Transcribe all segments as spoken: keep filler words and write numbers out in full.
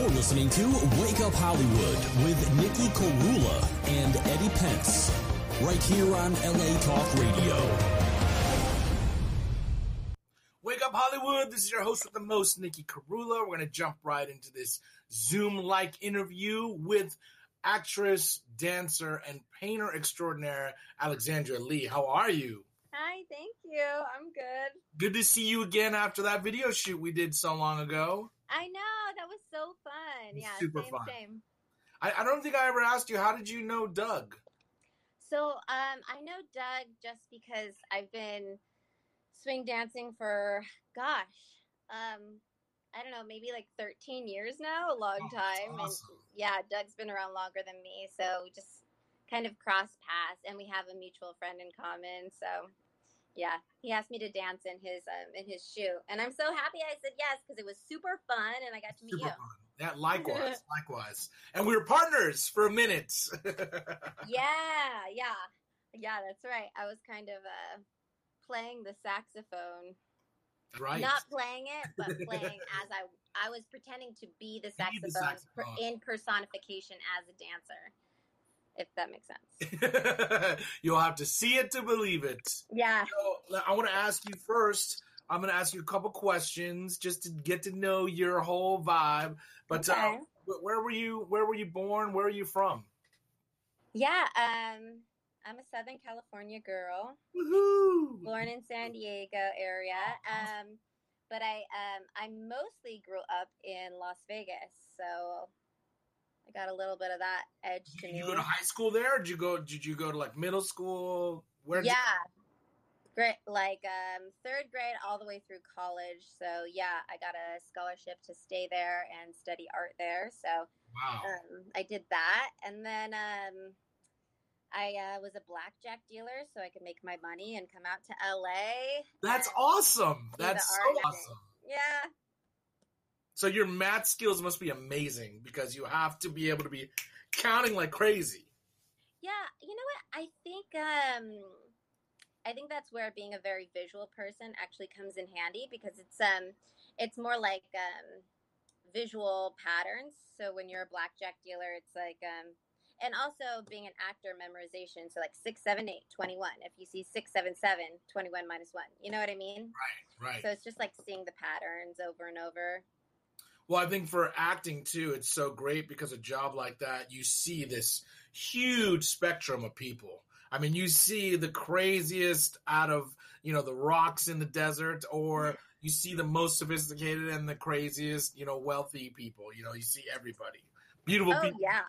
You're listening to Wake Up Hollywood with Nikki Korula and Eddie Pence, right here on L A Talk Radio. Wake Up Hollywood, this is your host with the most, Nikki Korula. We're going to jump right into this Zoom-like interview with actress, dancer, and painter extraordinaire Alexandra Lee. How are you? Hi, thank you. I'm good. Good to see you again after that video shoot we did so long ago. I know, that was so fun. Yeah, super same, fun. same. I, I don't think I ever asked you, how did you know Doug? So um, I know Doug just because I've been swing dancing for, gosh, um, I don't know, maybe like thirteen years now, a long Oh, time. awesome. And yeah, Doug's been around longer than me, so we just kind of crossed paths, and we have a mutual friend in common, so yeah, he asked me to dance in his um, in his shoe, and I'm so happy I said yes because it was super fun, and I got to meet Super you. fun. Yeah, likewise, likewise. And we were partners for a minute. Yeah, yeah, yeah. That's right. I was kind of uh, playing the saxophone, Right. not playing it, but playing as I I was pretending to be the Be the saxophone, per- saxophone. in personification as a dancer, if that makes sense. You'll have to see it to believe it. Yeah. So, I want to ask you first. I'm going to ask you a couple questions just to get to know your whole vibe. But Okay. uh, wh- where were you? Where were you born? Where are you from? Yeah. Um, I'm a Southern California girl, Woohoo! born in San Diego area. Um, but I um I mostly grew up in Las Vegas, so I got a little bit of that edge to Did me. you go to high school there? Or did you go? Did you go to like middle school? Where? did Yeah, great. Like um, third grade all the way through college. So yeah, I got a scholarship to stay there and study art there. So you- Wow. um, I did that, and then um, I uh, was a blackjack dealer, so I could make my money and come out to L A. That's and awesome. do That's the so art thing. awesome. Yeah. So your math skills must be amazing because you have to be able to be counting like crazy. Yeah, you know what? I think um, I think that's where being a very visual person actually comes in handy because it's um, it's more like um, visual patterns. So when you're a blackjack dealer, it's like um, and also being an actor, memorization. So like six, seven, eight, twenty-one. If you see six, seven, seven, twenty-one minus one. You know what I mean? Right, right. So it's just like seeing the patterns over and over. Well, I think for acting too, it's so great because a job like that, you see this huge spectrum of people. I mean, you see the craziest out of, you know, the rocks in the desert, or you see the most sophisticated and the craziest, you know, wealthy people. You know, you see everybody. Beautiful Oh people. yeah.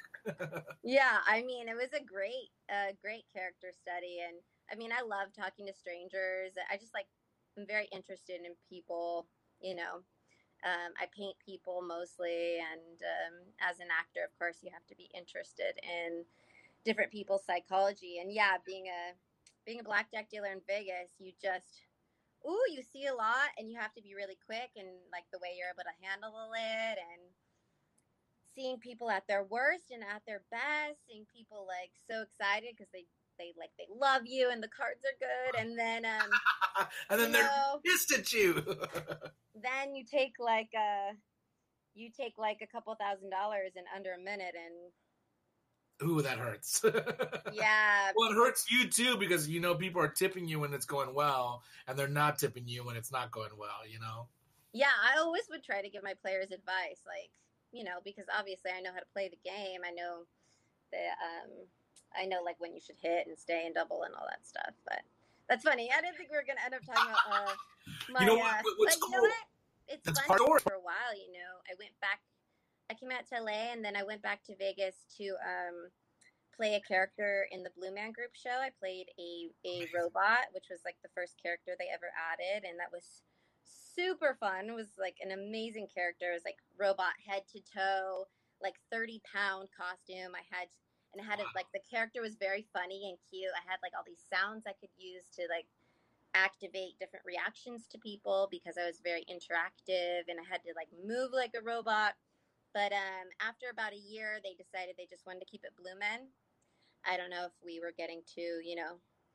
Yeah, I mean, it was a great, uh, great character study, and I mean, I love talking to strangers. I just like, I'm very interested in people. You know, um, I paint people mostly, and um, as an actor, of course, you have to be interested in different people's psychology. And yeah, being a being a blackjack dealer in Vegas, you just, ooh, you see a lot, and you have to be really quick, and like the way you're able to handle it, and seeing people at their worst and at their best, seeing people like so excited because they, they like they love you and the cards are good, and then um, And then you they're know, pissed at you. then you take like a you take like a couple thousand dollars in under a minute, and Ooh, that hurts. yeah, Well, it hurts you too because you know people are tipping you when it's going well, and they're not tipping you when it's not going well. You know. yeah. I always would try to give my players advice, like, you know, because obviously I know how to play the game. I know the um, I know like when you should hit and stay and double and all that stuff. But that's funny. I didn't think we were gonna end up talking about uh, my. You know what- uh, what's but you cool? know what? It's That's fun part of it. for a while. You know, I went back. I came out to L A, and then I went back to Vegas to um, play a character in the Blue Man Group show. I played a a robot, which was like the first character they ever added, and that was super fun. It was like an amazing character. It was like robot head to toe, like thirty pound costume. I had, and I had it like the character was very funny and cute. I had like all these sounds I could use to like activate different reactions to people because I was very interactive, and I had to like move like a robot. But um, after about a year, they decided they just wanted to keep it Blue Men. I don't know if we were getting too, you know, we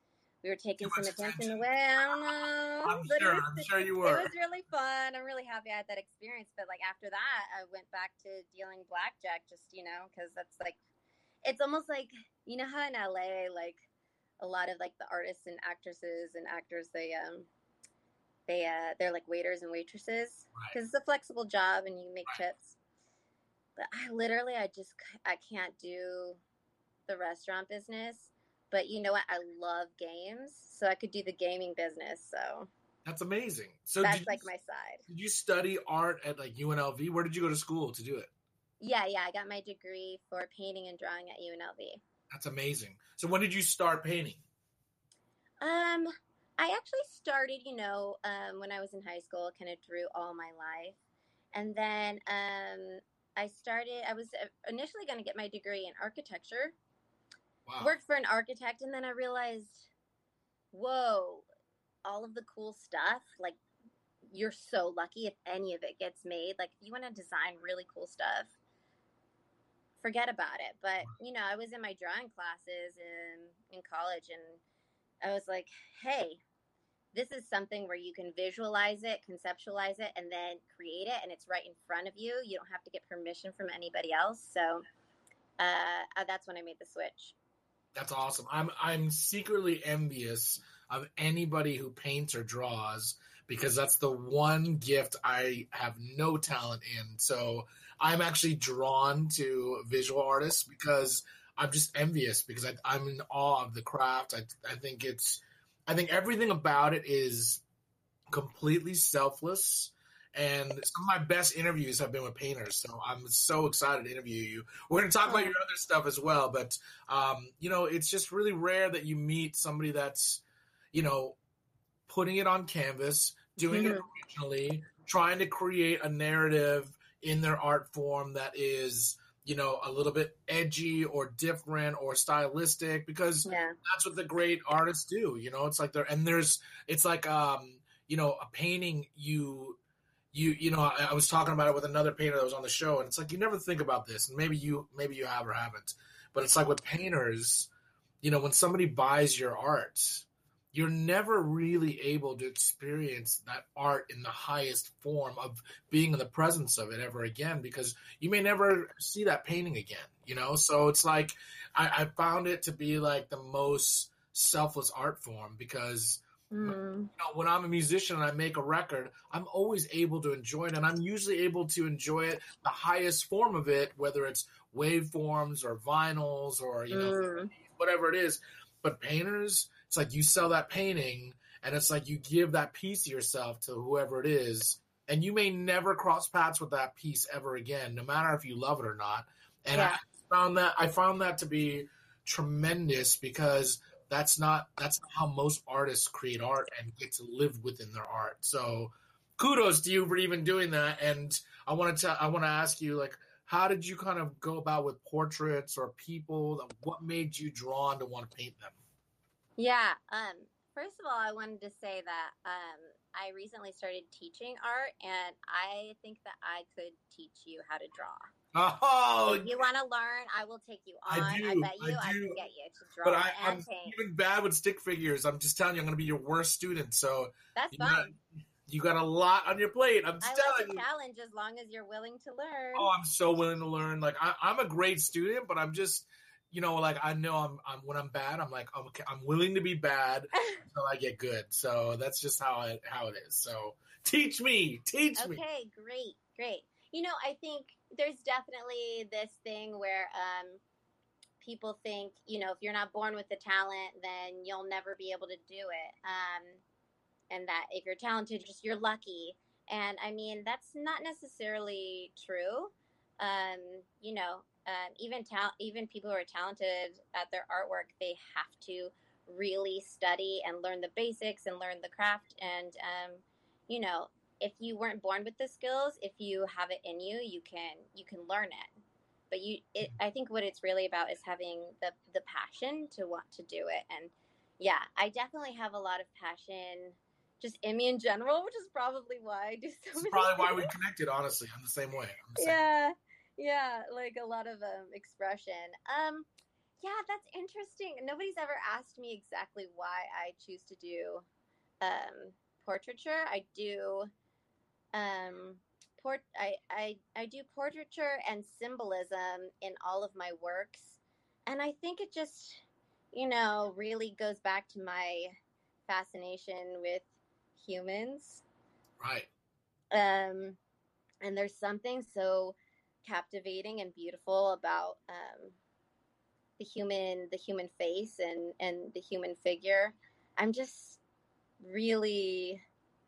we were taking some attention, attention away. I don't know. I'm but sure. It was, I'm sure you were. It was really fun. I'm really happy I had that experience. But like after that, I went back to dealing blackjack, just you know, because that's like, it's almost like you know how in L A, like a lot of like the artists and actresses and actors, they um. They uh they're like waiters and waitresses because right. It's a flexible job and you make right. tips. But I literally I just I can't do the restaurant business. But you know what? I love games, so I could do the gaming business. So that's amazing. So that's like you, my side. Did you study art at like U N L V? Where did you go to school to do it? Yeah, yeah, I got my degree for painting and drawing at U N L V. That's amazing. So when did you start painting? Um. I actually started, you know, um, when I was in high school, kind of drew all my life. And then um, I started, I was initially going to get my degree in architecture. Wow. Worked for an architect, and then I realized, whoa, all of the cool stuff, like, you're so lucky if any of it gets made. Like, if you want to design really cool stuff, forget about it. But, you know, I was in my drawing classes in, in college, and I was like, hey, this is something where you can visualize it, conceptualize it, and then create it, and it's right in front of you. You don't have to get permission from anybody else. So uh, that's when I made the switch. That's awesome. I'm I'm secretly envious of anybody who paints or draws because that's the one gift I have no talent in. So I'm actually drawn to visual artists because I'm just envious because I, I'm in awe of the craft. I I think it's I think everything about it is completely selfless, and some of my best interviews have been with painters, so I'm so excited to interview you. We're going to talk about your other stuff as well, but, um, you know, it's just really rare that you meet somebody that's, you know, putting it on canvas, doing mm-hmm. it originally, trying to create a narrative in their art form that is – you know, a little bit edgy or different or stylistic because yeah. that's what the great artists do. You know, it's like there, and there's, it's like, um, you know, a painting you, you, you know, I, I was talking about it with another painter that was on the show, and it's like, you never think about this, and maybe you, maybe you have or haven't, but it's like with painters, you know, when somebody buys your art, you're never really able to experience that art in the highest form of being in the presence of it ever again, because you may never see that painting again, you know? So it's like, I, I found it to be like the most selfless art form because mm. you know, when I'm a musician and I make a record, I'm always able to enjoy it. And I'm usually able to enjoy it, the highest form of it, whether it's waveforms or vinyls or, you know, mm. whatever it is. But painters, it's like you sell that painting and it's like you give that piece of yourself to whoever it is, and you may never cross paths with that piece ever again, no matter if you love it or not. And yeah. I found that I found that to be tremendous because that's not that's not how most artists create art and get to live within their art. So kudos to you for even doing that. And I want to I want to ask you, like, how did you kind of go about with portraits or people? What made you drawn to want to paint them? Yeah. Um, first of all, I wanted to say that um, I recently started teaching art, and I think that I could teach you how to draw. Oh, if you want to learn, I will take you on. I, do, I bet you I, I can get you to draw but I, and I'm paint. even bad with stick figures. I'm just telling you, I'm going to be your worst student. So that's you fine. Got, you got a lot on your plate. I'm just I telling like you. Challenge as long as you're willing to learn. Oh, I'm so willing to learn. Like I, I'm a great student, but I'm just. You know, like I know I'm, I'm when I'm bad, I'm like, okay, I'm willing to be bad until I get good. So that's just how it how it is. So teach me, teach okay, me. Okay, great, great. You know, I think there's definitely this thing where um, people think, you know, if you're not born with the talent, then you'll never be able to do it. Um, and that if you're talented, just you're lucky. And I mean, that's not necessarily true. Um, you know. Um, even ta- even people who are talented at their artwork, they have to really study and learn the basics and learn the craft. And, um, you know, if you weren't born with the skills, if you have it in you, you can you can learn it. But you, it, I think what it's really about is having the, the passion to want to do it. And, yeah, I definitely have a lot of passion just in me in general, which is probably why I do so It's many probably things. why we connected, honestly. I'm the same way. I'm the same yeah. Yeah, like a lot of um, expression. Um, Yeah, that's interesting. Nobody's ever asked me exactly why I choose to do um, portraiture. I do um, port. I, I I do portraiture and symbolism in all of my works, and I think it just, you know, really goes back to my fascination with humans. Right. Um, and there's something so captivating and beautiful about um, the human the human face and and the human figure. I'm just really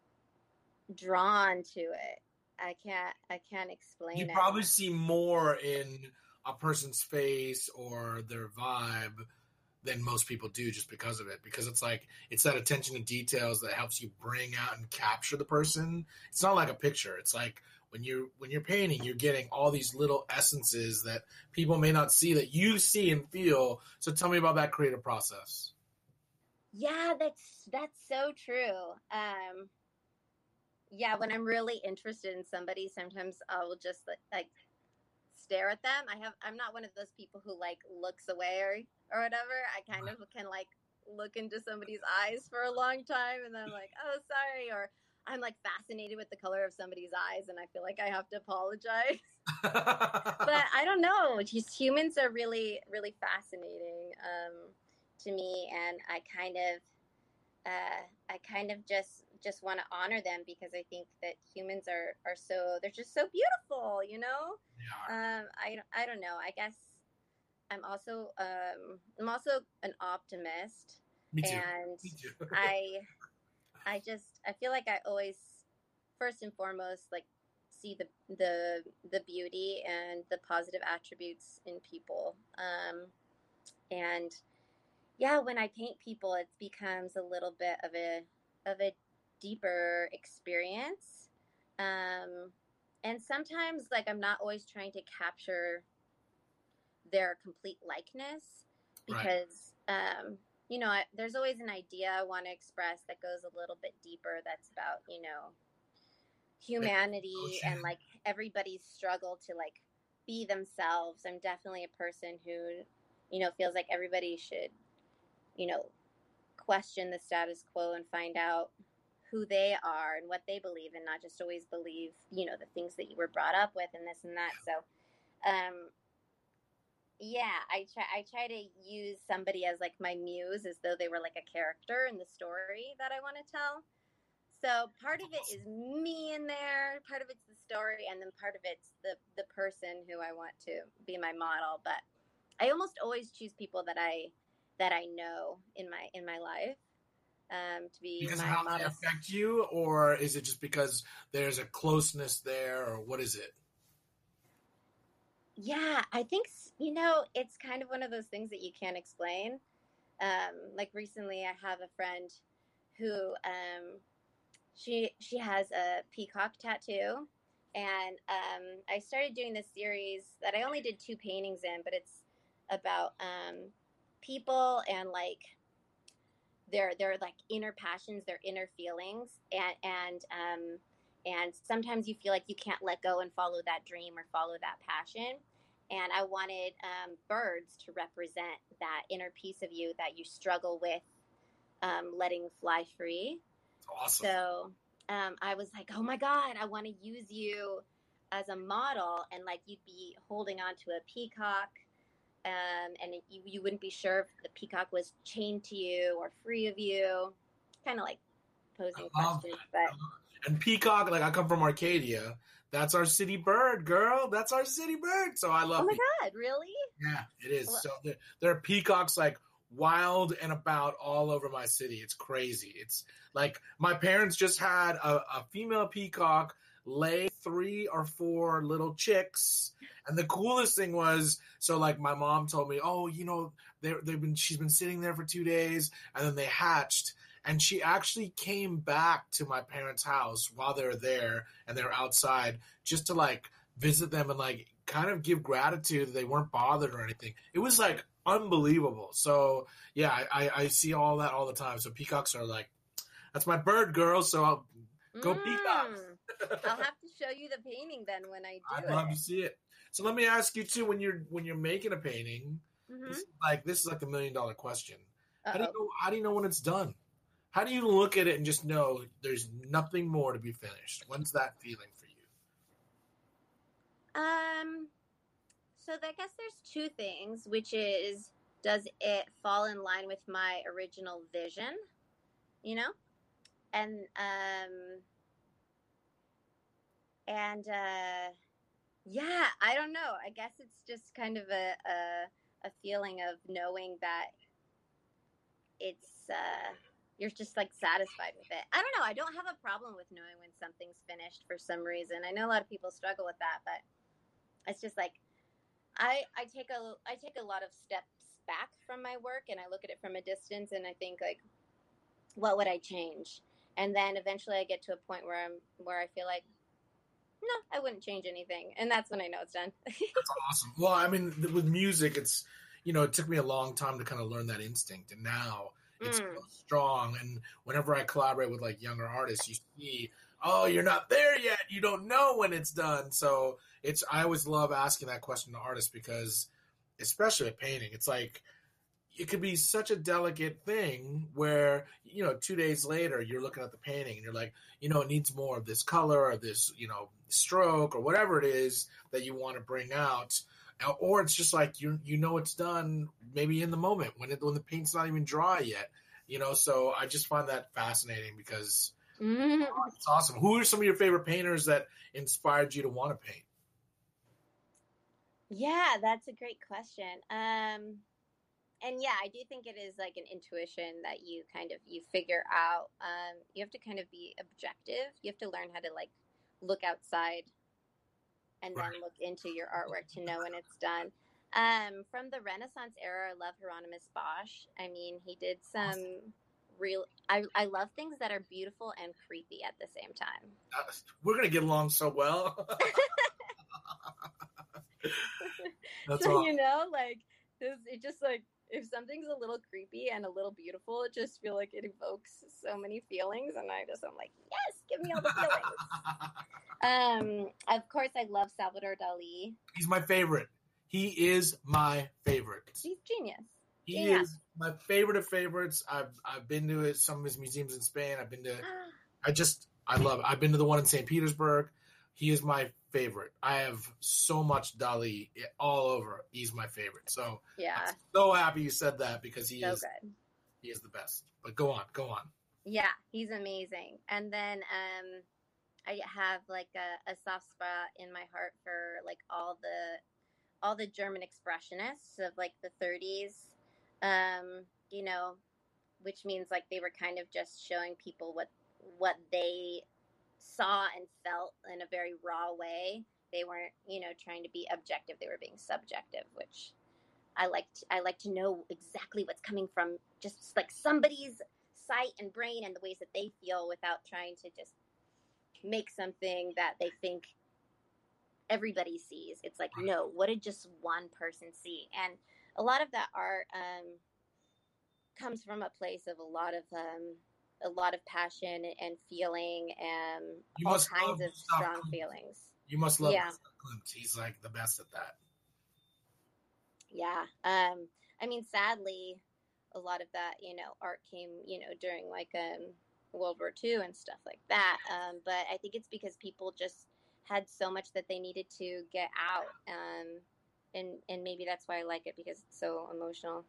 drawn to it. I can't I can't You explain it. probably see more in a person's face or their vibe than most people do just because of it. Because it's like, it's that attention to details that helps you bring out and capture the person. It's not like a picture. It's like when you're when you're painting, you're getting all these little essences that people may not see that you see and feel. So tell me about that creative process. Yeah, that's that's so true. Um, yeah, when I'm really interested in somebody, sometimes I will just like, like stare at them. I have I'm not one of those people who like looks away or or whatever. I kind of can like look into somebody's eyes for a long time and then I'm like, oh, sorry, or I'm like fascinated with the color of somebody's eyes and I feel like I have to apologize. But I don't know. Just humans are really, really fascinating um, to me, and I kind of, uh, I kind of just just want to honor them because I think that humans are are so they're just so beautiful, you know. Yeah. Um, I I don't know. I guess I'm also um, I'm also an optimist, Me too. and Me too. I I just I feel like I always first and foremost like see the the the beauty and the positive attributes in people. Um, and yeah, when I paint people, it becomes a little bit of a of a deeper experience. Um, and sometimes like I'm not always trying to capture their complete likeness Right. because um, you know I, there's always an idea I want to express that goes a little bit deeper. That's about you know humanity and like everybody's struggle to like be themselves. I'm definitely a person who you know feels like everybody should you know question the status quo and find out who they are and what they believe and not just always believe you know the things that you were brought up with and this and that. So um yeah, I try I try to use somebody as like my muse as though they were like a character in the story that I want to tell. So part of it is me in there, part of it's the story, and then part of it's the the person who I want to be my model. But I almost always choose people that I that I know in my in my life um, to be Because my of how model. they affect you, or is it just because there's a closeness there, or what is it? Yeah, I think you know it's kind of one of those things that you can't explain. Um, like recently, I have a friend who um, she she has a peacock tattoo, and um, I started doing this series that I only did two paintings in, but it's about um, people and like their their like inner passions, their inner feelings, and and um, and sometimes you feel like you can't let go and follow that dream or follow that passion. And I wanted um, birds to represent that inner piece of you that you struggle with um, letting fly free. Awesome. So um, I was like, oh my God, I want to use you as a model. And like you'd be holding on to a peacock um, and it, you, you wouldn't be sure if the peacock was chained to you or free of you. Kind of like posing questions. But and peacock, like I come from Arcadia. That's our city bird, girl. That's our city bird. So I love. Oh my peacock. God, really? Yeah, it is. Well, so there, there are peacocks like wild and about all over my city. It's crazy. It's like my parents just had a, a female peacock lay three or four little chicks. And the coolest thing was, so like my mom told me, oh, you know, they they've been she's been sitting there for two days, and then they hatched. And she actually came back to my parents' house while they were there and they were outside just to like visit them and like kind of give gratitude that they weren't bothered or anything. It was like unbelievable. So yeah, I, I see all that all the time. So peacocks are like, that's my bird, girl. So I'll go mm, peacocks. I'll have to show you the painting then when I do I'd it. love to see it. So let me ask you too, when you're when you're making a painting, Mm-hmm. This is like this is like the million dollar question. Uh-oh. How do you know? How do you know when it's done? How do you look at it and just know there's nothing more to be finished? When's that feeling for you? Um, so I guess there's two things, which is, does it fall in line with my original vision? You know, and um, and uh, yeah, I don't know. I guess it's just kind of a a, a feeling of knowing that it's. Uh, You're just like satisfied with it. I don't know. I don't have a problem with knowing when something's finished for some reason. I know a lot of people struggle with that, but it's just like I I take a I take a lot of steps back from my work and I look at it from a distance and I think like, what would I change? And then eventually I get to a point where I'm where I feel like, no, I wouldn't change anything, and that's when I know it's done. That's awesome. Well, I mean, with music, it's you know, it took me a long time to kind of learn that instinct, and now. It's Mm. so strong, and whenever I collaborate with like younger artists, you see, oh, you're not there yet. You don't know when it's done. So it's I always love asking that question to artists because, especially with painting, it's like it could be such a delicate thing where you know two days later you're looking at the painting and you're like, you know, it needs more of this color or this you know stroke or whatever it is that you want to bring out. Or it's just like you you know it's done maybe in the moment when it when the paint's not even dry yet, you know. So I just find that fascinating because Mm. oh, it's awesome. Who are some of your favorite painters that inspired you to want to paint? Yeah, that's a great question. Um, and yeah, I do think it is like an intuition that you kind of you figure out. Um, you have to kind of be objective. You have to learn how to like look outside and then Right. look into your artwork to know when it's done. Um, from the Renaissance era, I love Hieronymus Bosch. I mean, he did some real. I I love things that are beautiful and creepy at the same time. Uh, we're gonna get along so well. That's So all. you know, like this, it just like if something's a little creepy and a little beautiful, it just feel like it evokes so many feelings, and I just I'm like, yes, give me all the feelings. Um, of course, I love Salvador Dali. He's my favorite. He is my favorite. He's genius. He Yeah. is my favorite of favorites. I've I've been to it, some of his museums in Spain. I've been to. I just I love it. I've been to the one in Saint Petersburg. He is my favorite. I have so much Dali all over. He's my favorite. So Yeah, I'm so happy you said that because he so is good. he is the best. But go on, go on. Yeah, he's amazing. And then um, I have like a, a soft spot in my heart for like all the all the German expressionists of like the thirties. Um, you know, which means like they were kind of just showing people what what they saw and felt in a very raw way. They weren't, you know, trying to be objective. They were being subjective, which I like. To, I like to know exactly what's coming from just like somebody's sight and brain and the ways that they feel without trying to just make something that they think everybody sees. It's like, no, what did just one person see? And a lot of that art um, comes from a place of a lot of um, a lot of passion and feeling and You all must love kinds of Gustav strong Klimt. feelings. You must love Yeah. Gustav Klimt. He's like the best at that. Yeah. Um, I mean, sadly, a lot of that, you know, art came, you know, during like um, World War Two and stuff like that. Um, but I think it's because people just had so much that they needed to get out. Um, and, and maybe that's why I like it, because it's so emotional.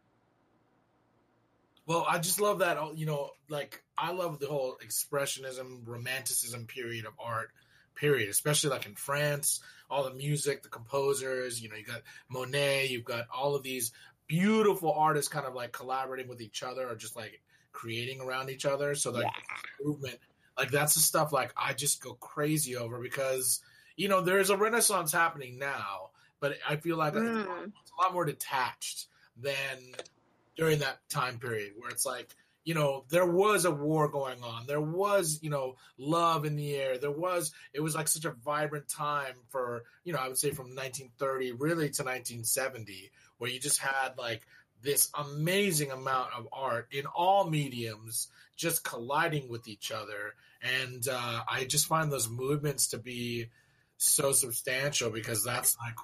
Well, I just love that, you know, like I love the whole expressionism, romanticism period of art, period, especially like in France, all the music, the composers, you know, you got Monet, you've got all of these beautiful artists kind of like collaborating with each other or just like creating around each other. So like Yeah. movement, like that's the stuff like I just go crazy over because, you know, there's a renaissance happening now, but I feel like it's, a lot, Mm. it's a lot more detached than during that time period where it's like, you know, there was a war going on. There was, you know, love in the air. There was, it was like such a vibrant time for, you know, I would say from nineteen thirty really to nineteen seventy, where you just had like this amazing amount of art in all mediums just colliding with each other. And uh, I just find those movements to be so substantial because that's like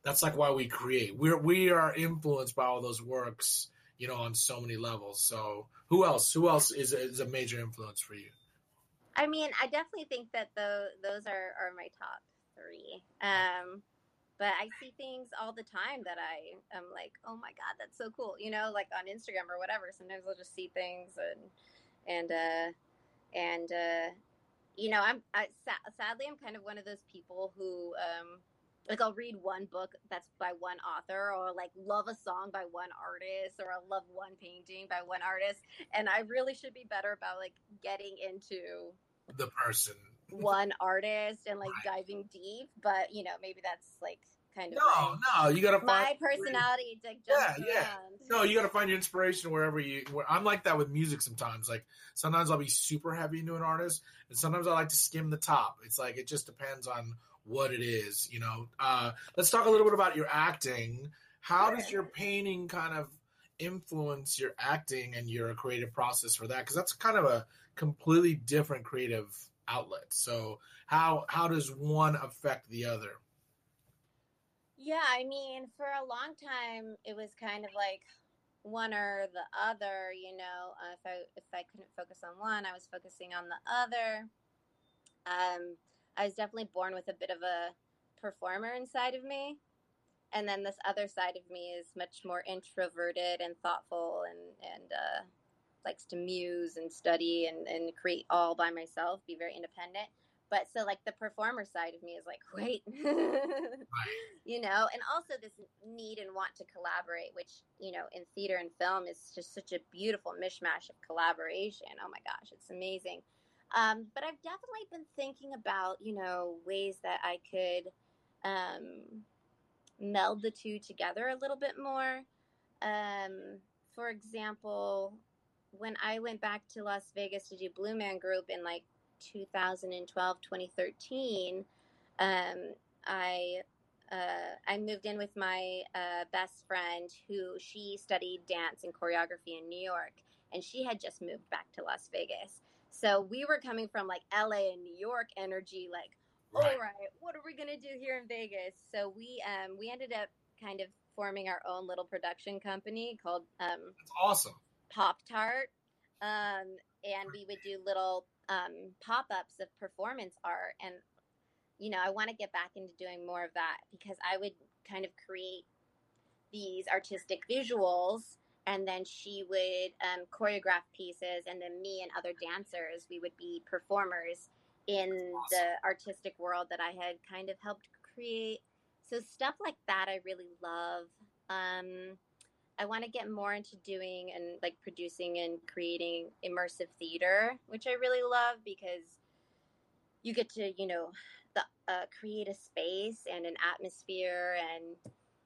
That's like why we create. We're we are influenced by all those works, you know, on so many levels. So who else? Who else is is a major influence for you? I mean, I definitely think that the, those are, are my top three. Um, but I see things all the time that I am like, oh my God, that's so cool. You know, like on Instagram or whatever. Sometimes I'll just see things and, and, uh, and, uh, you know, I'm, I, sadly, I'm kind of one of those people who, um, like I'll read one book that's by one author, or like love a song by one artist, or I'll love one painting by one artist. And I really should be better about like getting into the person, one artist, and like right. diving deep. But you know, maybe that's like kind of no, like no. You gotta find my personality. Like yeah, yeah. Around. No, you gotta find your inspiration wherever you. Where, I'm like that with music sometimes. Like sometimes I'll be super heavy into an artist, and sometimes I like to skim the top. It's like it just depends on what it is, you know. Uh, let's talk a little bit about your acting. How does your painting kind of influence your acting and your creative process for that? Because that's kind of a completely different creative outlet. So how how does one affect the other? Yeah, I mean, for a long time, it was kind of like one or the other, you know. Uh, if I if I couldn't focus on one, I was focusing on the other. Um. I was definitely born with a bit of a performer inside of me. And then this other side of me is much more introverted and thoughtful and, and uh, likes to muse and study and, and create all by myself, be very independent. But so like the performer side of me is like, wait, you know, and also this need and want to collaborate, which, you know, in theater and film is just such a beautiful mishmash of collaboration. Oh my gosh, it's amazing. Um, but I've definitely been thinking about, you know, ways that I could um, meld the two together a little bit more. Um, for example, when I went back to Las Vegas to do Blue Man Group in like two thousand twelve, twenty thirteen, um, I uh, I moved in with my uh, best friend who she studied dance and choreography in New York, and she had just moved back to Las Vegas. So we were coming from like L A and New York energy, like, right. all right, what are we going to do here in Vegas? So we um, we ended up kind of forming our own little production company called um, That's awesome. Pop Tart. Um, and we would do little um, pop-ups of performance art. And, you know, I want to get back into doing more of that because I would kind of create these artistic visuals, and then she would um, choreograph pieces, and then me and other dancers, we would be performers in awesome. The artistic world that I had kind of helped create. So stuff like that I really love. Um, I want to get more into doing and like producing and creating immersive theater, which I really love because you get to, you know, the, uh, create a space and an atmosphere, and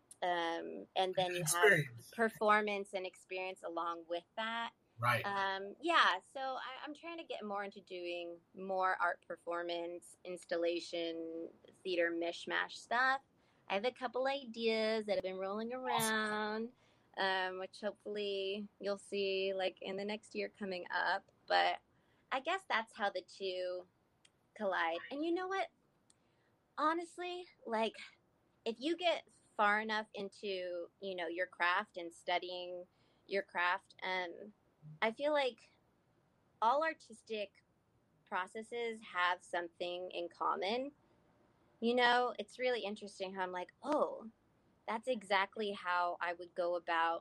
um, and then you have performance and experience along with that. Right. Um, yeah. So I, I'm trying to get more into doing more art performance, installation, theater mishmash stuff. I have a couple ideas that have been rolling around, awesome. um, which hopefully you'll see like in the next year coming up. But I guess that's how the two collide. And you know what? Honestly, like if you get far enough into, you know, your craft and studying your craft, um, I feel like all artistic processes have something in common. You know, it's really interesting how I'm like, oh, that's exactly how I would go about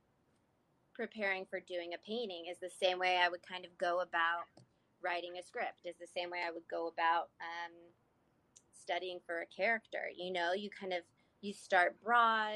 preparing for doing a painting, is the same way I would kind of go about writing a script, is the same way I would go about um, studying for a character. You know, you kind of, you start broad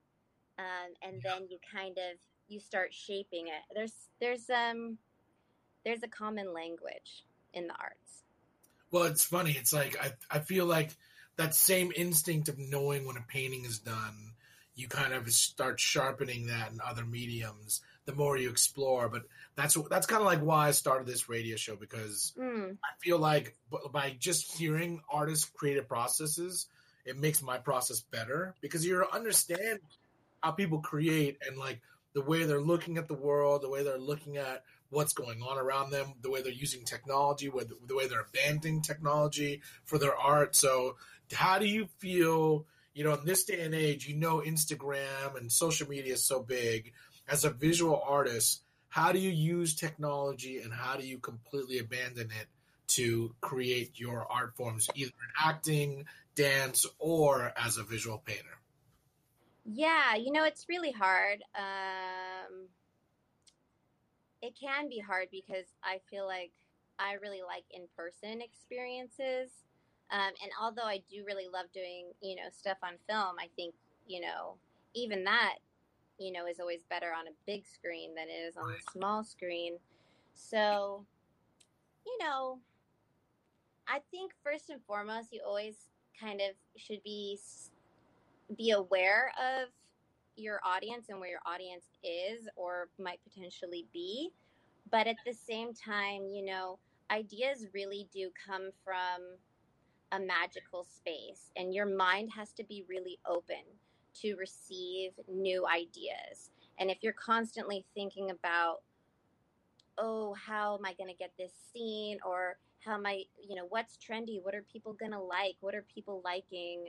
um, and then you kind of, you start shaping it. There's, there's, um, there's a common language in the arts. Well, it's funny. It's like, I, I feel like that same instinct of knowing when a painting is done, you kind of start sharpening that in other mediums the more you explore. But that's that's kind of like why I started this radio show, because mm. I feel like by just hearing artists' creative processes, it makes my process better, because you understand how people create and like the way they're looking at the world, the way they're looking at what's going on around them, the way they're using technology, the way they're abandoning technology for their art. So how do you feel you know, in this day and age, you know, Instagram and social media is so big. As a visual artist, how do you use technology and how do you completely abandon it to create your art forms, either in acting, dance, or as a visual painter? Yeah, you know, it's really hard. Um, it can be hard because I feel like I really like in-person experiences. Um, and although I do really love doing, you know, stuff on film, I think, you know, even that, you know, is always better on a big screen than it is on the small screen. So, you know, I think first and foremost, you always kind of should be be aware of your audience and where your audience is or might potentially be. But at the same time, you know, ideas really do come from a magical space, and your mind has to be really open to receive new ideas. And if you're constantly thinking about, oh, how am I going to get this scene, or how am I, you know, what's trendy? What are people going to like? What are people liking?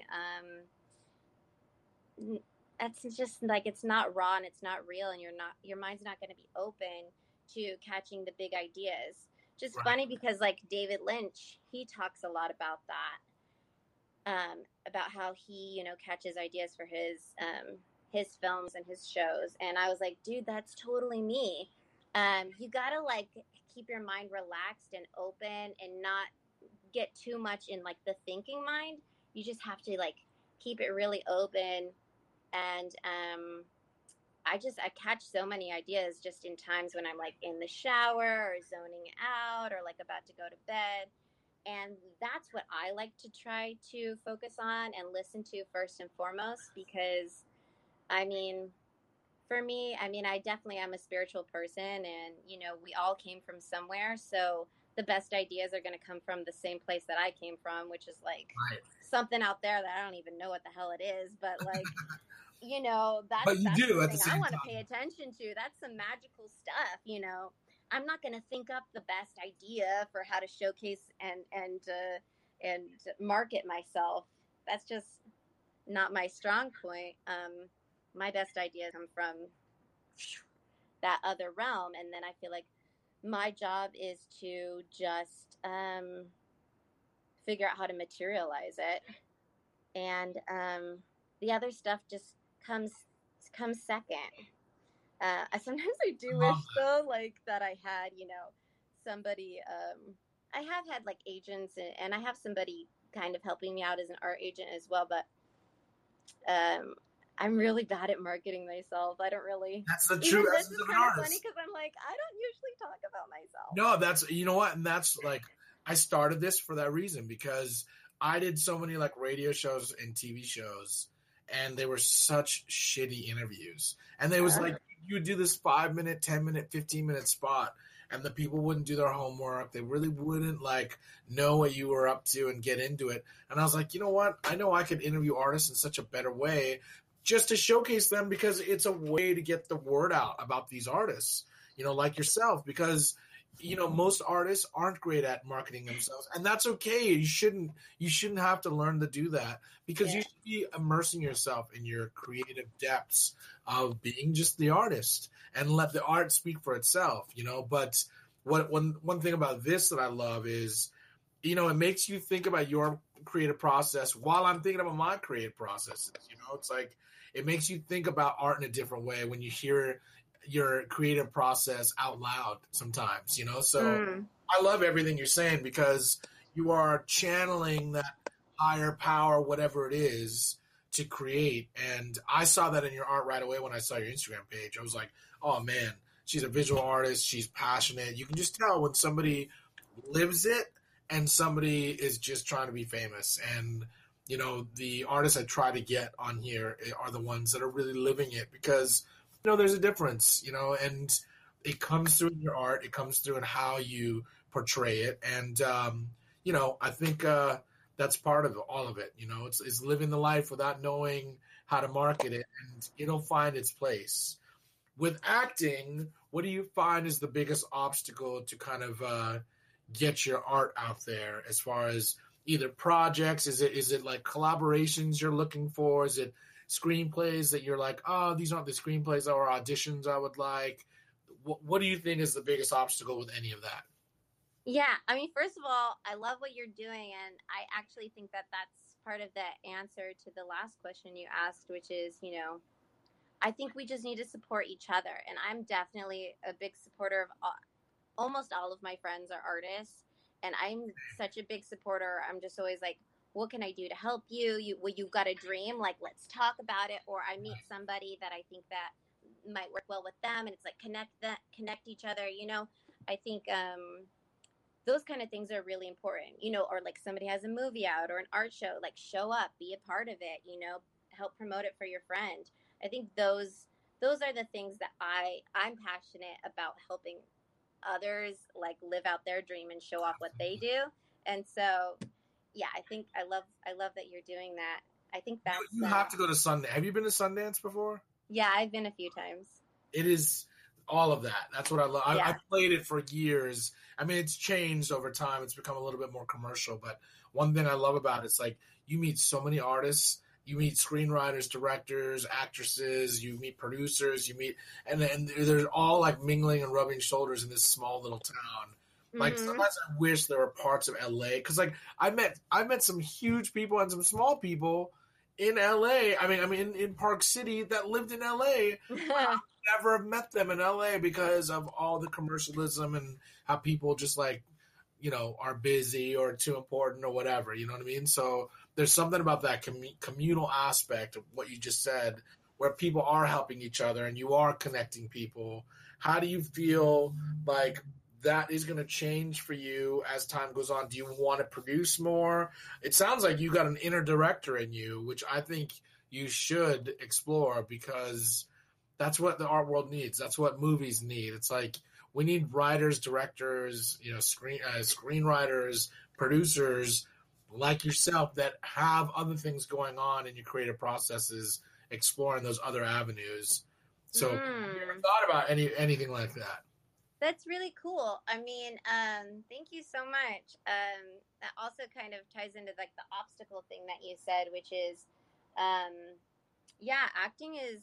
Um, that's just like, it's not raw and it's not real, and you're not, your mind's not going to be open to catching the big ideas. Just right. Funny because like David Lynch, he talks a lot about that, um, about how he, you know, catches ideas for his, um, his films and his shows. And I was like, dude, that's totally me. Um, you gotta like keep your mind relaxed and open and not get too much in like the thinking mind. You just have to like keep it really open. And, um, I just, I catch so many ideas just in times when I'm like in the shower or zoning out or like about to go to bed. And that's what I like to try to focus on and listen to first and foremost, because I mean, for me, I mean, I definitely am a spiritual person, and, you know, we all came from somewhere. So the best ideas are going to come from the same place that I came from, which is like right. something out there that I don't even know what the hell it is, but like, you know, that's, but you that's do the at thing the same I want to time. pay attention to. That's some magical stuff, you know. I'm not going to think up the best idea for how to showcase and, and, uh, and market myself. That's just not my strong point. Um, my best ideas come from that other realm. And then I feel like my job is to just um, figure out how to materialize it. And um, the other stuff just comes comes second. Uh, I sometimes I do wish though, like that I had, you know, somebody, um, I have had like agents and, and I have somebody kind of helping me out as an art agent as well. But um, I'm really bad at marketing myself. I don't really. That's the true essence of an artist. Funny because I'm like, I don't usually talk about myself. No, that's, you know what? And that's like, I started this for that reason, because I did so many like radio shows and T V shows, and they were such shitty interviews. And they was like, you would do this five minute, ten minute, fifteen minute spot, and the people wouldn't do their homework. They really wouldn't like know what you were up to and get into it. And I was like, you know what? I know I could interview artists in such a better way, just to showcase them, because it's a way to get the word out about these artists, you know, like yourself, because, you know, most artists aren't great at marketing themselves, and that's okay. You shouldn't, you shouldn't have to learn to do that, because yeah. you should be immersing yourself in your creative depths of being just the artist and let the art speak for itself, you know. But what one, one thing about this that I love is, you know, it makes you think about your creative process while I'm thinking about my creative processes. You know, it's like, it makes you think about art in a different way when you hear your creative process out loud sometimes, you know? So mm. I love everything you're saying, because you are channeling that higher power, whatever it is, to create. And I saw that in your art right away when I saw your Instagram page. I was like, oh man, she's a visual artist. She's passionate. You can just tell when somebody lives it and somebody is just trying to be famous. And you know, the artists I try to get on here are the ones that are really living it, because, you know, there's a difference, you know, and it comes through in your art. It comes through in how you portray it. And, um, you know, I think uh, that's part of all of it. You know, it's, it's living the life without knowing how to market it, and it'll find its place. With acting, what do you find is the biggest obstacle to kind of uh, get your art out there, as far as either projects? Is it is it like collaborations you're looking for? Is it screenplays that you're like, oh, these aren't the screenplays or auditions I would like? What, what do you think is the biggest obstacle with any of that? Yeah, I mean, first of all, I love what you're doing, and I actually think that that's part of the answer to the last question you asked, which is, you know, I think we just need to support each other, and I'm definitely a big supporter of all, almost all of my friends are artists, and I'm such a big supporter. I'm just always like, what can I do to help you? You, well, you've got a dream, like let's talk about it. Or I meet somebody that I think that might work well with them, and it's like connect that, connect each other. You know, I think. Um, those kind of things are really important, you know, or like somebody has a movie out or an art show, like show up, be a part of it, you know, help promote it for your friend. I think those those are the things that I I'm passionate about, helping others like live out their dream and show off what they do. And so, yeah, I think I love I love that you're doing that. I think that's you, you uh, have to go to Sundance. Have you been to Sundance before? Yeah, I've been a few times. It is all of that. That's what I love. I, Yeah. I played it for years. I mean, it's changed over time. It's become a little bit more commercial. But one thing I love about it is like you meet so many artists. You meet screenwriters, directors, actresses. You meet producers. You meet and and they're all like mingling and rubbing shoulders in this small little town. Like Mhm. sometimes I wish there were parts of L A because like I met I met some huge people and some small people in L A. I mean I mean in, in Park City that lived in L A. Never have met them in L A because of all the commercialism and how people just like, you know, are busy or too important or whatever. You know what I mean? So there's something about that commu- communal aspect of what you just said, where people are helping each other and you are connecting people. How do you feel like that is going to change for you as time goes on? Do you want to produce more? It sounds like you got an inner director in you, which I think you should explore because that's what the art world needs. That's what movies need. It's like we need writers, directors, you know, screen uh, screenwriters, producers like yourself that have other things going on in your creative processes, exploring those other avenues. So, Mm. have you ever thought about any anything like that? That's really cool. I mean, um, thank you so much. Um, that also kind of ties into like the obstacle thing that you said, which is, um, yeah, acting is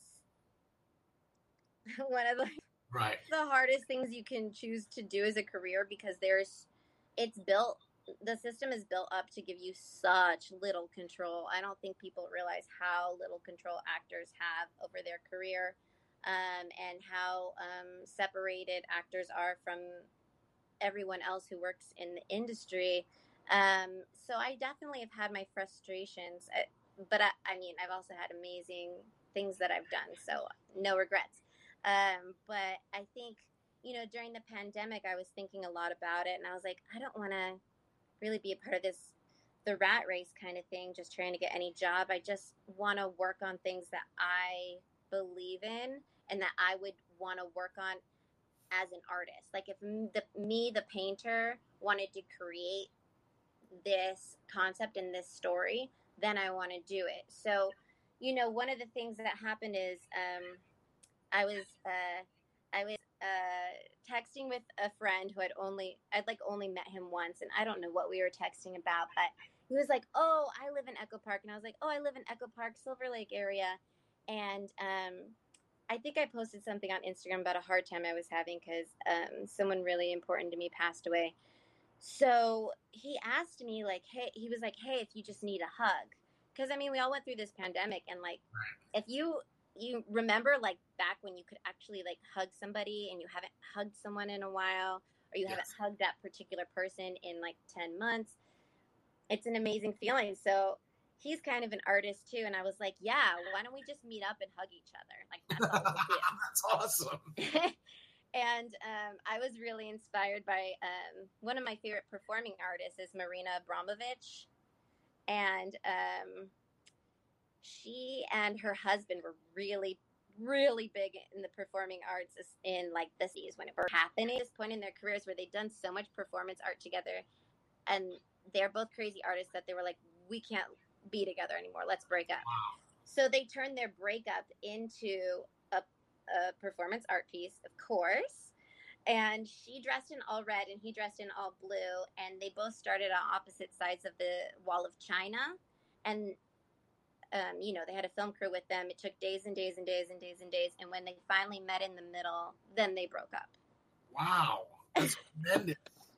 one of the Right. the hardest things you can choose to do as a career because there's it's built the system is built up to give you such little control. I don't think people realize how little control actors have over their career, um, and how um, separated actors are from everyone else who works in the industry. Um, so I definitely have had my frustrations, I, but I, I mean, I've also had amazing things that I've done, so no regrets. Um, but I think, you know, during the pandemic, I was thinking a lot about it, and I was like, I don't want to really be a part of this, the rat race kind of thing, just trying to get any job. I just want to work on things that I believe in and that I would want to work on as an artist. Like if the, me, the painter, wanted to create this concept and this story, then I want to do it. So, you know, one of the things that happened is, um, I was, uh, I was, uh, texting with a friend who had only, I'd like only met him once, and I don't know what we were texting about, but he was like, oh, I live in Echo Park. And I was like, oh, I live in Echo Park, Silver Lake area. And, um, I think I posted something on Instagram about a hard time I was having because, um, someone really important to me passed away. So he asked me like, hey, he was like, hey, if you just need a hug. Cause I mean, we all went through this pandemic, and like, if you, you remember like back when you could actually like hug somebody and you haven't hugged someone in a while, or you yes. haven't hugged that particular person in like ten months, it's an amazing feeling. So he's kind of an artist too. And I was like, yeah, why don't we just meet up and hug each other? Like that's all we'll do. That's awesome. And um, I was really inspired by um, one of my favorite performing artists is Marina Abramovich. And um, she and her husband were really, really big in the performing arts in like the seas when it first happened. At this point in their careers where they'd done so much performance art together, and they're both crazy artists that they were like, we can't be together anymore. Let's break up. Wow. So they turned their breakup into a, a performance art piece, of course. And she dressed in all red and he dressed in all blue. And they both started on opposite sides of the Wall of China. And, um, you know, they had a film crew with them. It took days and days and days and days and days. And when they finally met in the middle, then they broke up. Wow. That's tremendous.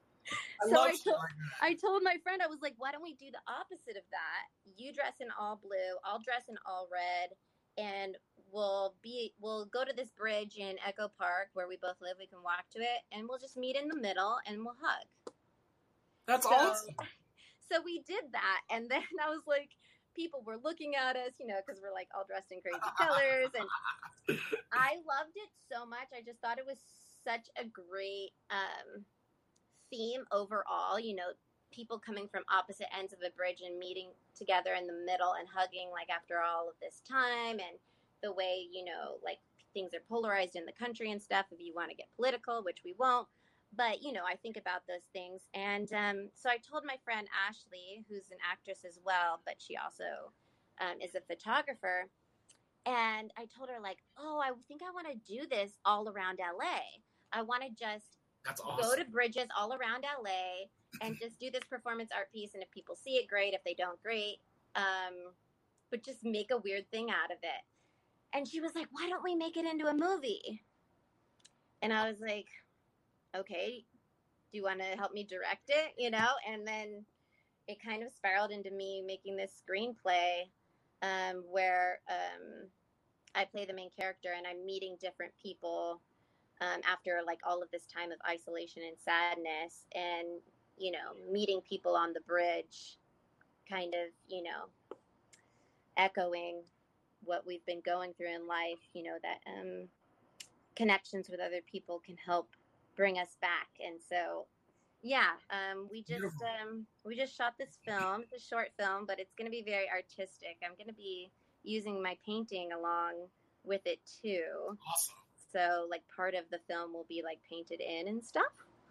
I so love I told, like I told my friend, I was like, why don't we do the opposite of that? You dress in all blue, I'll dress in all red, and we'll be we'll go to this bridge in Echo Park where we both live. We can walk to it, and we'll just meet in the middle and we'll hug. That's so, awesome. So we did that, and then I was like, people were looking at us, you know, because we're like all dressed in crazy colors, and I loved it so much. I just thought it was such a great um, theme overall. You know, people coming from opposite ends of a bridge and meeting together in the middle and hugging, like after all of this time, and the way, you know, like things are polarized in the country and stuff. If you want to get political, which we won't. But, you know, I think about those things. And um, so I told my friend Ashley, who's an actress as well, but she also um, is a photographer. And I told her, like, oh, I think I want to do this all around L A. I want to just That's awesome. go to bridges all around L A and just do this performance art piece. And if people see it, great. If they don't, great. Um, but just make a weird thing out of it. And she was like, why don't we make it into a movie? And I was like, okay, do you want to help me direct it? You know? And then it kind of spiraled into me making this screenplay um, where um, I play the main character and I'm meeting different people um, after like all of this time of isolation and sadness, and, you know, meeting people on the bridge, kind of, you know, echoing what we've been going through in life, you know, that um, connections with other people can help bring us back. And so, yeah, um, we just um, we just shot this film. It's a short film, but it's going to be very artistic. I'm going to be using my painting along with it too. Awesome. So, like, part of the film will be like painted in and stuff.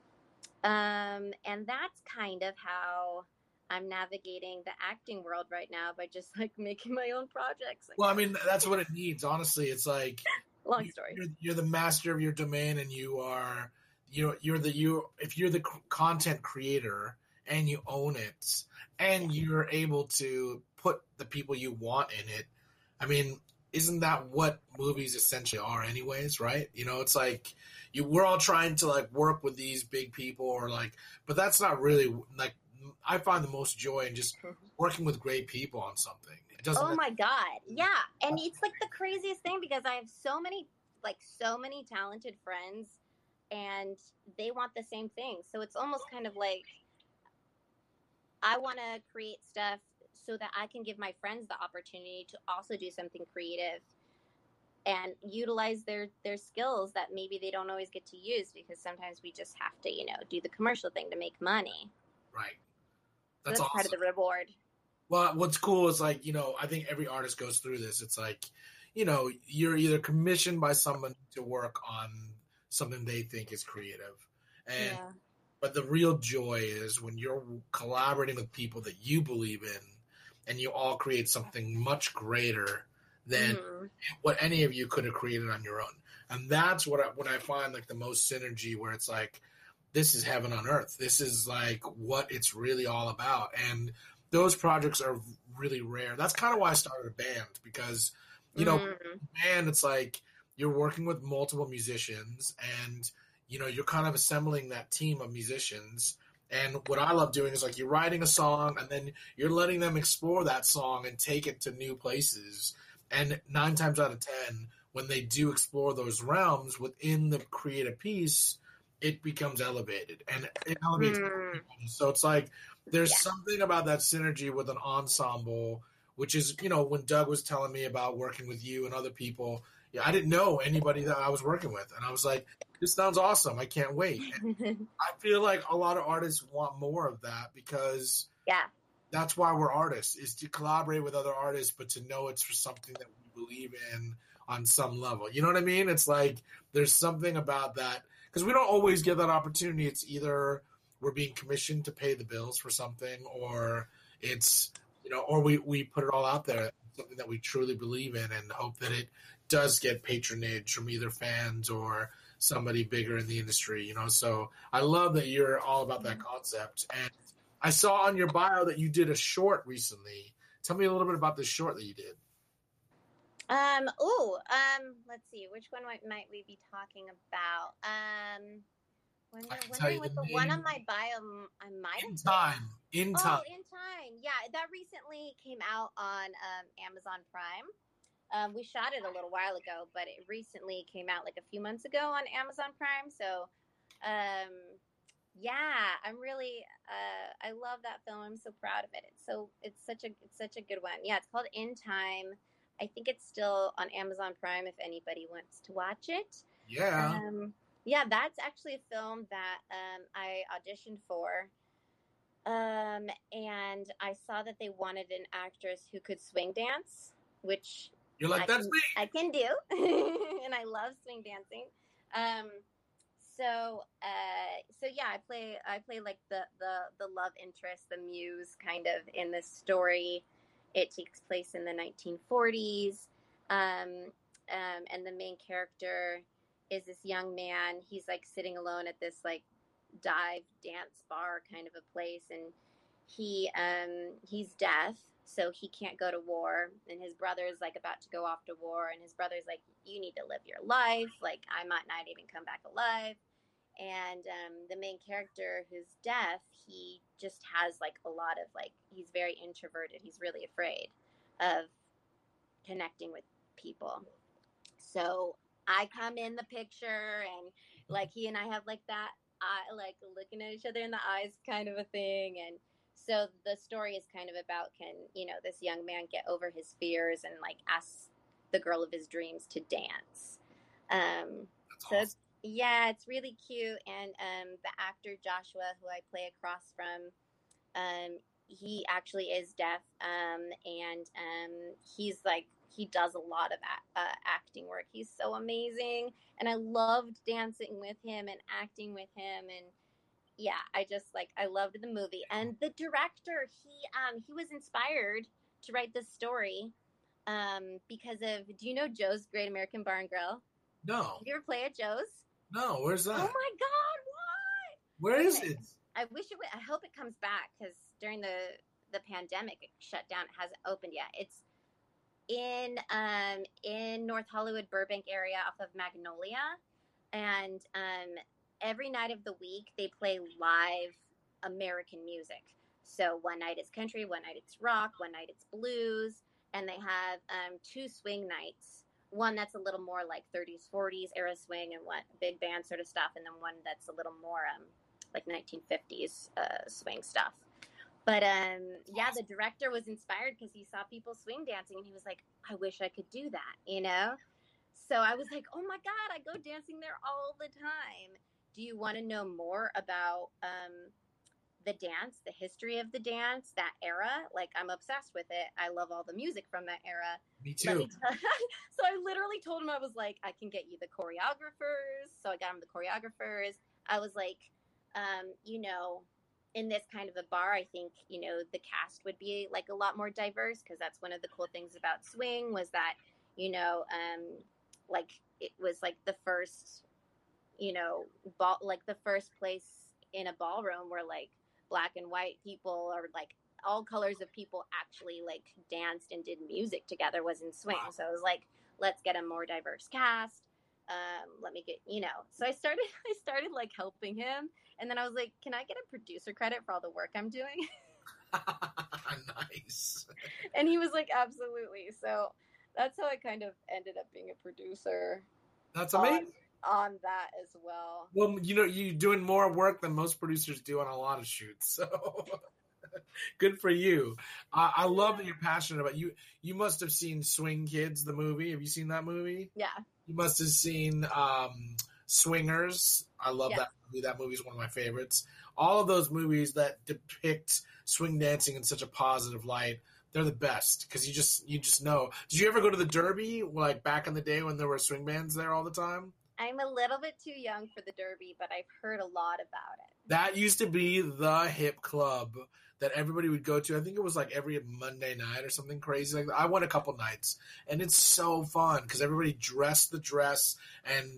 Um, and that's kind of how I'm navigating the acting world right now, by just like making my own projects. Well, I mean, that's what it needs. Honestly, it's like long story. You're, you're the master of your domain, and you are, you know, you're the you. If you're the content creator and you own it, and you're able to put the people you want in it, I mean, isn't that what movies essentially are, anyways? Right? You know, it's like you. We're all trying to like work with these big people, or like, but that's not really like. I find the most joy in just working with great people on something. It doesn't. Oh my God. Yeah. And it's like the craziest thing, because I have so many, like so many talented friends, and they want the same thing. So it's almost kind of like, I want to create stuff so that I can give my friends the opportunity to also do something creative and utilize their, their skills that maybe they don't always get to use, because sometimes we just have to, you know, do the commercial thing to make money. Right. That's, That's so that's awesome. part of the reward. Well, what's cool is like, you know, I think every artist goes through this. It's like, you know, you're either commissioned by someone to work on something they think is creative. And, Yeah. but the real joy is when you're collaborating with people that you believe in, and you all create something much greater than Mhm. what any of you could have created on your own. And that's what I, what I find like the most synergy, where it's like, this is heaven on earth. This is like what it's really all about. And those projects are really rare. That's kind of why I started a band, because, you know, Mhm. band, it's like you're working with multiple musicians, and, you know, you're kind of assembling that team of musicians. And what I love doing is like you're writing a song, and then you're letting them explore that song and take it to new places. And nine times out of ten, when they do explore those realms within the creative piece, it becomes elevated, and it elevates Mm. people. So it's like there's Yeah. something about that synergy with an ensemble, which is, you know, when Doug was telling me about working with you and other people, yeah, I didn't know anybody that I was working with, and I was like, this sounds awesome. I can't wait. And I feel like a lot of artists want more of that, because Yeah. that's why we're artists, is to collaborate with other artists, but to know it's for something that we believe in on some level. You know what I mean? It's like there's something about that, because we don't always get that opportunity. It's either we're being commissioned to pay the bills for something, or it's, you know, or we, we put it all out there, something that we truly believe in, and hope that it does get patronage from either fans or somebody bigger in the industry, you know. So I love that you're all about that concept. And I saw on your bio that you did a short recently. Tell me a little bit about this short that you did. Um, oh, um, let's see, which one might, might we be talking about? Um, when I can when tell I you with the the name. one on my bio, I might In have time. In been- time. Oh, in time. Yeah, that recently came out on um, Amazon Prime. Um, we shot it a little while ago, but it recently came out like a few months ago on Amazon Prime. So, um, yeah, I'm really, uh, I love that film. I'm so proud of it. It's so, it's such a, it's such a good one. Yeah, it's called In Time. I think it's still on Amazon Prime if anybody wants to watch it. Yeah. Um, yeah, that's actually a film that um, I auditioned for. Um, and I saw that they wanted an actress who could swing dance, which You're like, I that's can, me. I can do. And I love swing dancing. Um, so, uh, so yeah, I play, I play like the, the, the love interest, the muse kind of in this story. It takes place in the nineteen forties. Um, um, and the main character is this young man. He's like sitting alone at this like dive dance bar kind of a place. And he, um, he's deaf, so he can't go to war. And his brother is like about to go off to war. And his brother's like, you need to live your life. Like, I might not even come back alive. And um, the main character who's deaf, he just has like a lot of like, he's very introverted. He's really afraid of connecting with people. So I come in the picture and like he and I have like that, eye, like looking at each other in the eyes kind of a thing. And so the story is kind of about, can, you know, this young man get over his fears and like ask the girl of his dreams to dance. Um, That's so awesome. it's, yeah, it's really cute. And um, the actor Joshua, who I play across from, um, he actually is deaf. Um, and um, he's like, he does a lot of a- uh, acting work. He's so amazing. And I loved dancing with him and acting with him. And yeah, I just like, I loved the movie. And the director, he, um, he was inspired to write this story um, because of, do you know Joe's Great American Bar and Grill? No. Did you ever play at Joe's? No. Where's that? Oh my God, what? Where is Okay. it? I wish it would, I hope it comes back because during the, the pandemic, it shut down. It hasn't opened yet. It's in, um, in North Hollywood, Burbank area off of Magnolia. And um, every night of the week, they play live American music. So one night it's country, one night it's rock, one night it's blues. And they have um, two swing nights. One that's a little more like thirties, forties era swing and one big band sort of stuff. And then one that's a little more um, like nineteen fifties uh, swing stuff. But um, yeah, the director was inspired because he saw people swing dancing and he was like, I wish I could do that, you know? So I was like, oh my God, I go dancing there all the time. Do you want to know more about um, the dance, the history of the dance, that era? Like, I'm obsessed with it. I love all the music from that era. Me Let too. me tell- so I literally told him, I was like, I can get you the choreographers. So I got him the choreographers. I was like, um, you know, in this kind of a bar, I think, you know, the cast would be like a lot more diverse because that's one of the cool things about swing was that, you know, um, like it was like the first, you know, ball, like the first place in a ballroom where like black and white people or like all colors of people actually like danced and did music together was in swing. So I was like, let's get a more diverse cast. Um, let me get, you know, so I started, I started like helping him. And then I was like, can I get a producer credit for all the work I'm doing? Nice. And he was like, absolutely. So that's how I kind of ended up being a producer That's on, amazing. on that as well. Well, you know, you're doing more work than most producers do on a lot of shoots. So good for you. Uh, I love that you're passionate about you. You must have seen Swing Kids, the movie. Have you seen that movie? Yeah. You must have seen um, Swingers. I love Yes. that movie. That movie is one of my favorites. All of those movies that depict swing dancing in such a positive light, they're the best because you just you just know. Did you ever go to the Derby, like back in the day when there were swing bands there all the time? I'm a little bit too young for the Derby, but I've heard a lot about it. That used to be the hip club that everybody would go to. I think it was like every Monday night or something crazy like that. I went a couple nights, and it's so fun because everybody dressed the dress, and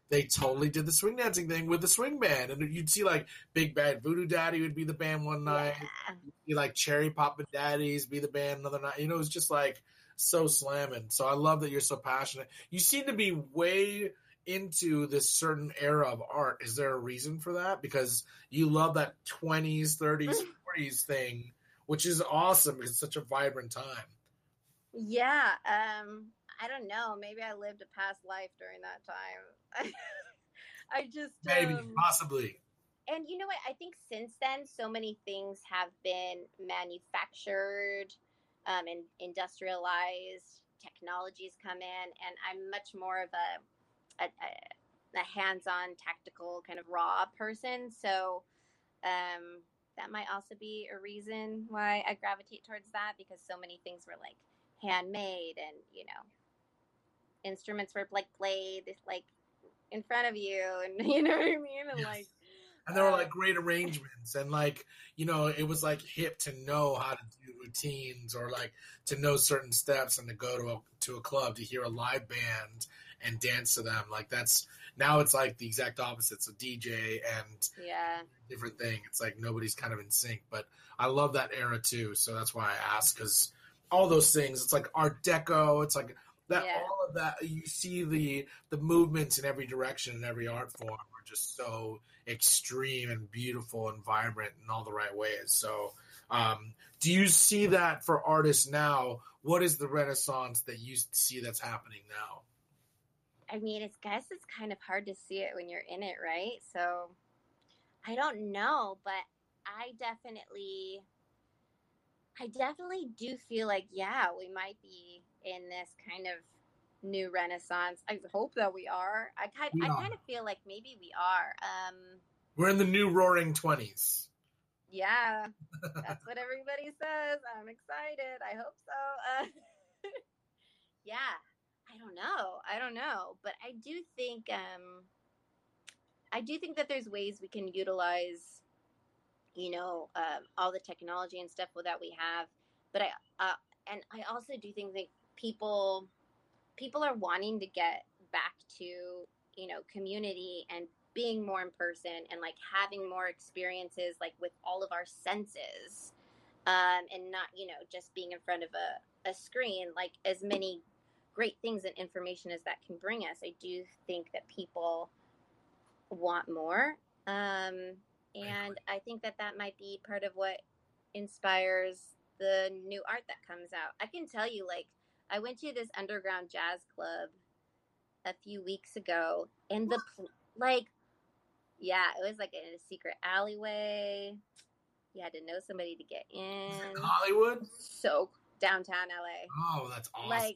they totally did the swing dancing thing with the swing band. And you'd see like Big Bad Voodoo Daddy would be the band one night. Yeah. You'd see like Cherry Papa Daddies be the band another night. You know, it was just like so slamming. So I love that you're so passionate. You seem to be way into this certain era of art. Is there a reason for that? Because you love that twenties, thirties, forties thing, which is awesome because it's such a vibrant time. Yeah. Um, I don't know. Maybe I lived a past life during that time. I just maybe um, possibly. And you know what? I think since then, so many things have been manufactured um, and industrialized. Technologies come in, and I'm much more of a a, a, a hands-on, tactical, kind of raw person. So um, that might also be a reason why I gravitate towards that, because so many things were like handmade, and you know, instruments were like played like in front of you, and you know what I mean, and yes. like. And there were like great arrangements, and like, you know, it was like hip to know how to do routines, or like to know certain steps, and to go to a to a club to hear a live band and dance to them. Like that's now it's like the exact opposite. It's a D J and yeah, different thing. It's like nobody's kind of in sync. But I love that era too, so that's why I asked, because all those things. It's like Art Deco. It's like that. Yeah. All of that. You see the the movements in every direction in every art form are just so extreme and beautiful and vibrant in all the right ways. So um, do you see that for artists now? What is the renaissance that you see that's happening now? I mean, it's guess it's kind of hard to see it when you're in it, right? So I don't know, but I definitely I definitely do feel like, yeah, we might be in this kind of new renaissance. I hope that we are. I kind, yeah. I kind of feel like maybe we are. Um, We're in the new roaring twenties. Yeah, that's what everybody says. I'm excited. I hope so. Uh, yeah, I don't know. I don't know. But I do think, um, I do think that there's ways we can utilize, you know, um, all the technology and stuff that we have. But I, uh, and I also do think that people, people are wanting to get back to, you know, community and being more in person, and like having more experiences, like with all of our senses, um, and not, you know, just being in front of a, a screen. Like as many great things and information as that can bring us, I do think that people want more. Um, and I think that that might be part of what inspires the new art that comes out. I can tell you, like, I went to this underground jazz club a few weeks ago, and the, like, yeah, it was like in a secret alleyway. You had to know somebody to get in. Is it in Hollywood? So downtown L A. Oh, that's awesome. Like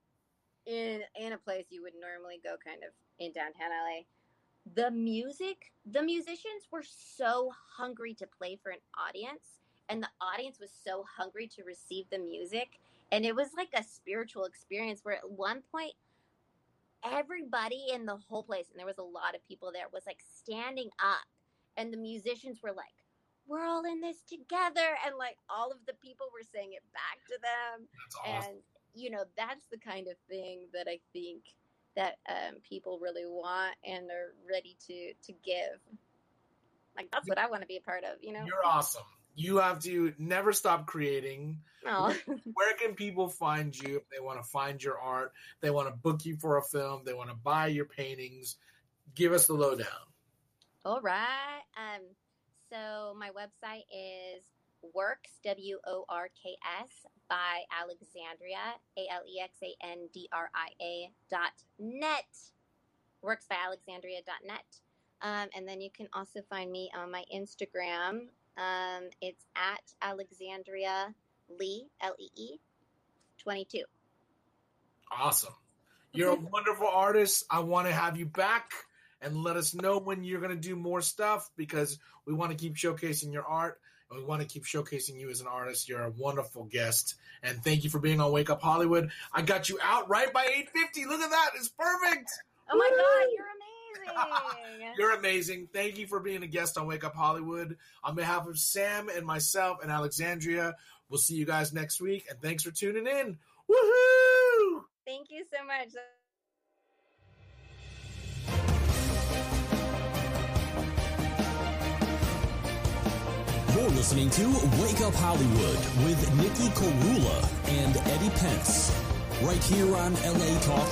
in in a place you would normally go, kind of in downtown L A. The music, the musicians were so hungry to play for an audience, and the audience was so hungry to receive the music. And it was like a spiritual experience where at one point, everybody in the whole place, and there was a lot of people there, was like standing up, and the musicians were like, we're all in this together, and like all of the people were saying it back to them. That's awesome. And you know, that's the kind of thing that I think that um, people really want and are ready to to give. Like that's what I want to be a part of, you know. You're awesome. You have to never stop creating. Oh. Where can people find you if they want to find your art? They want to book you for a film. They want to buy your paintings. Give us the lowdown. All right. Um. So my website is Works, W O R K S, by Alexandria, A L E X A N D R I A dot net. Works by Alexandria dot net. Um, and then you can also find me on my Instagram. Um, it's at Alexandria Lee, L E E, twenty-two. Awesome. You're a wonderful artist. I want to have you back and let us know when you're going to do more stuff, because we want to keep showcasing your art, and we want to keep showcasing you as an artist. You're a wonderful guest, and thank you for being on Wake Up Hollywood. I got you out right by eight fifty. Look at that. It's perfect. Oh, my Woo! God, you're amazing. You're amazing. Thank you for being a guest on Wake Up Hollywood. On behalf of Sam and myself and Alexandria, we'll see you guys next week, and thanks for tuning in. Woohoo! Thank you so much. You're listening to Wake Up Hollywood with Nikki Korula and Eddie Pence, right here on L A Talk